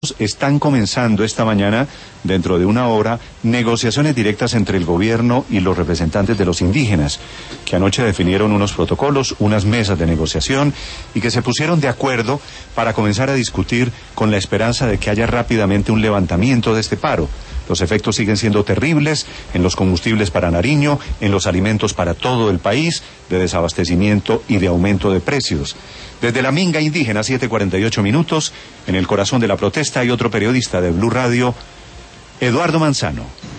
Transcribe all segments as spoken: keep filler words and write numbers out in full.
Están comenzando esta mañana, dentro de una hora, negociaciones directas entre el gobierno y los representantes de los indígenas, que anoche definieron unos protocolos, unas mesas de negociación y que se pusieron de acuerdo para comenzar a discutir con la esperanza de que haya rápidamente un levantamiento de este paro. Los efectos siguen siendo terribles en los combustibles para Nariño, en los alimentos para todo el país, de desabastecimiento y de aumento de precios. Desde la Minga Indígena, siete cuarenta y ocho minutos, en el corazón de la protesta hay otro periodista de Blue Radio, Eduardo Manzano.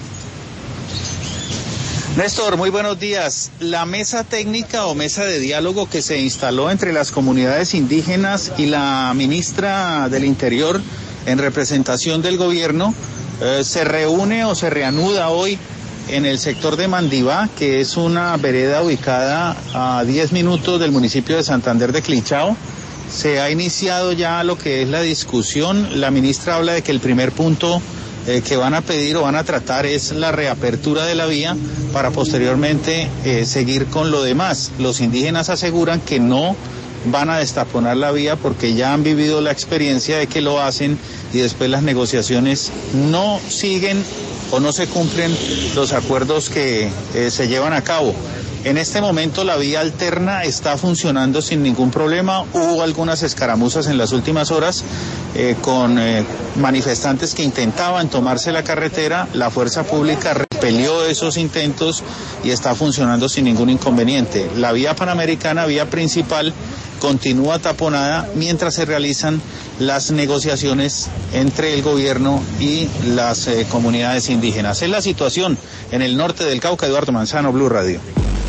Néstor, muy buenos días. La mesa técnica o mesa de diálogo que se instaló entre las comunidades indígenas y la ministra del Interior en representación del gobierno eh, se reúne o se reanuda hoy en el sector de Mandibá, que es una vereda ubicada a diez minutos del municipio de Santander de Clinchao. Se ha iniciado ya lo que es la discusión. La ministra habla de que el primer punto eh, que van a pedir o van a tratar es la reapertura de la vía para posteriormente eh, seguir con lo demás. Los indígenas aseguran que no van a destaponar la vía porque ya han vivido la experiencia de que lo hacen y después las negociaciones no siguen o no se cumplen los acuerdos que eh, se llevan a cabo. En este momento la vía alterna está funcionando sin ningún problema. Hubo algunas escaramuzas en las últimas horas eh, con eh, manifestantes que intentaban tomarse la carretera. La fuerza pública repelió esos intentos y está funcionando sin ningún inconveniente. La vía panamericana, vía principal, continúa taponada mientras se realizan las negociaciones entre el gobierno y las eh, comunidades indígenas. Es la situación en el norte del Cauca. Eduardo Manzano, Blue Radio.